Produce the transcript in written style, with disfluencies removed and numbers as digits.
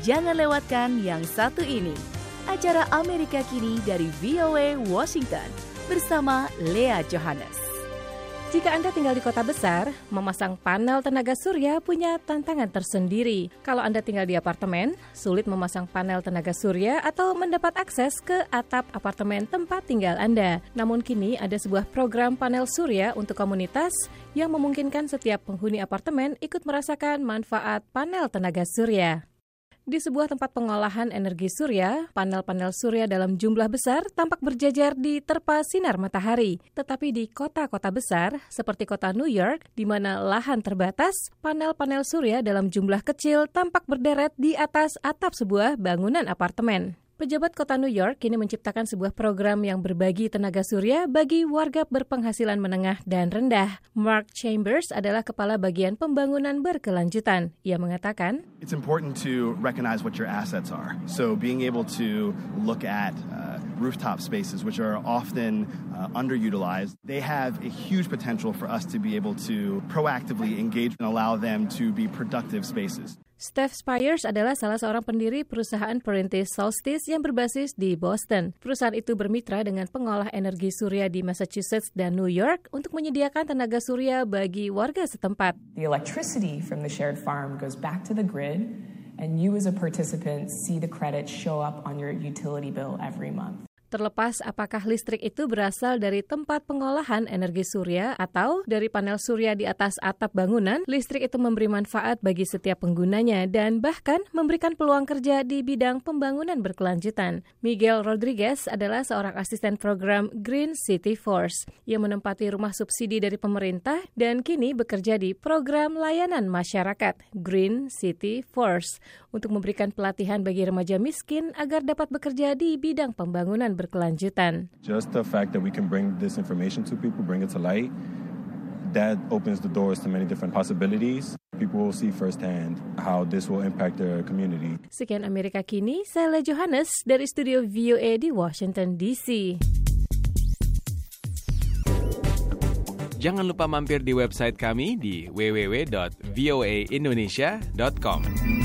Jangan lewatkan yang satu ini, acara Amerika Kini dari VOA Washington bersama Lea Johannes. Jika Anda tinggal di kota besar, memasang panel tenaga surya punya tantangan tersendiri. Kalau Anda tinggal di apartemen, sulit memasang panel tenaga surya atau mendapat akses ke atap apartemen tempat tinggal Anda. Namun kini ada sebuah program panel surya untuk komunitas yang memungkinkan setiap penghuni apartemen ikut merasakan manfaat panel tenaga surya. Di sebuah tempat pengolahan energi surya, panel-panel surya dalam jumlah besar tampak berjajar di terpa sinar matahari. Tetapi di kota-kota besar, seperti kota New York, di mana lahan terbatas, panel-panel surya dalam jumlah kecil tampak berderet di atas atap sebuah bangunan apartemen. Pejabat kota New York kini menciptakan sebuah program yang berbagi tenaga surya bagi warga berpenghasilan menengah dan rendah. Mark Chambers adalah kepala bagian pembangunan berkelanjutan. Ia mengatakan, "It's important to recognize what your assets are. So being able to look at rooftop spaces, which are often underutilized, they have a huge potential for us to be able to proactively engage and allow them to be productive spaces." Steph Spires adalah salah seorang pendiri perusahaan perintis Solstice yang berbasis di Boston. Perusahaan itu bermitra dengan pengolah energi surya di Massachusetts dan New York untuk menyediakan tenaga surya bagi warga setempat. The electricity from the shared farm goes back to the grid, and you as a participant see the credits show up on your utility bill every month. Terlepas apakah listrik itu berasal dari tempat pengolahan energi surya atau dari panel surya di atas atap bangunan, listrik itu memberi manfaat bagi setiap penggunanya dan bahkan memberikan peluang kerja di bidang pembangunan berkelanjutan. Miguel Rodriguez adalah seorang asisten program Green City Force yang menempati rumah subsidi dari pemerintah dan kini bekerja di program layanan masyarakat Green City Force untuk memberikan pelatihan bagi remaja miskin agar dapat bekerja di bidang pembangunan berkelanjutan. Just the fact that we can bring this information to people, bring it to light, that opens the doors to many different possibilities. People will see firsthand how this will impact their community. Sekian Amerika Kini, saya Lea Johannes dari studio VOA di Washington DC. Jangan lupa mampir di website kami di www.voaindonesia.com.